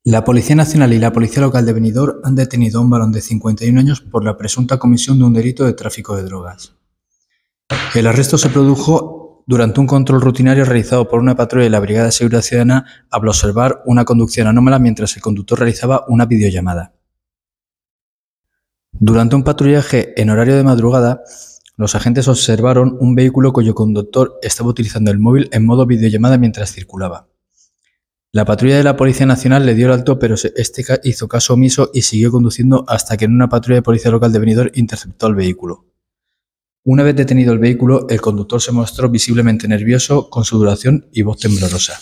La Policía Nacional y la Policía Local de Benidorm han detenido a un varón de 51 años por la presunta comisión de un delito de tráfico de drogas. El arresto se produjo durante un control rutinario realizado por una patrulla de la Brigada de Seguridad Ciudadana al observar una conducción anómala mientras el conductor realizaba una videollamada. Durante un patrullaje en horario de madrugada, los agentes observaron un vehículo cuyo conductor estaba utilizando el móvil en modo videollamada mientras circulaba. La patrulla de la Policía Nacional le dio el alto, pero este hizo caso omiso y siguió conduciendo hasta que una patrulla de Policía Local de Benidorm interceptó el vehículo. Una vez detenido el vehículo, el conductor se mostró visiblemente nervioso, con sudoración y voz temblorosa.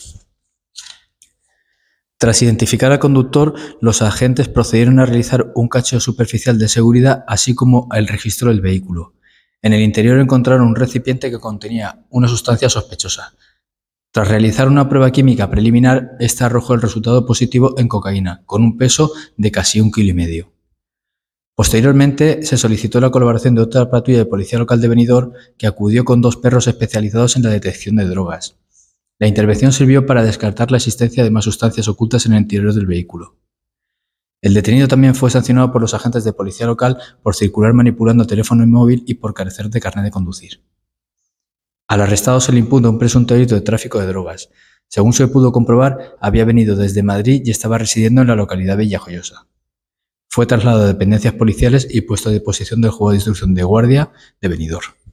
Tras identificar al conductor, los agentes procedieron a realizar un cacheo superficial de seguridad, así como el registro del vehículo. En el interior encontraron un recipiente que contenía una sustancia sospechosa. Tras realizar una prueba química preliminar, esta arrojó el resultado positivo en cocaína, con un peso de casi 1,5 kilos. Posteriormente, se solicitó la colaboración de otra patrulla de Policía Local de Benidorm, que acudió con 2 perros especializados en la detección de drogas. La intervención sirvió para descartar la existencia de más sustancias ocultas en el interior del vehículo. El detenido también fue sancionado por los agentes de policía local por circular manipulando teléfono móvil y por carecer de carnet de conducir. Al arrestado se le imputa un presunto delito de tráfico de drogas. Según se pudo comprobar, había venido desde Madrid y estaba residiendo en la localidad villajoyosa. Fue trasladado a dependencias policiales y puesto a disposición del Juzgado de Instrucción de Guardia de Benidorm.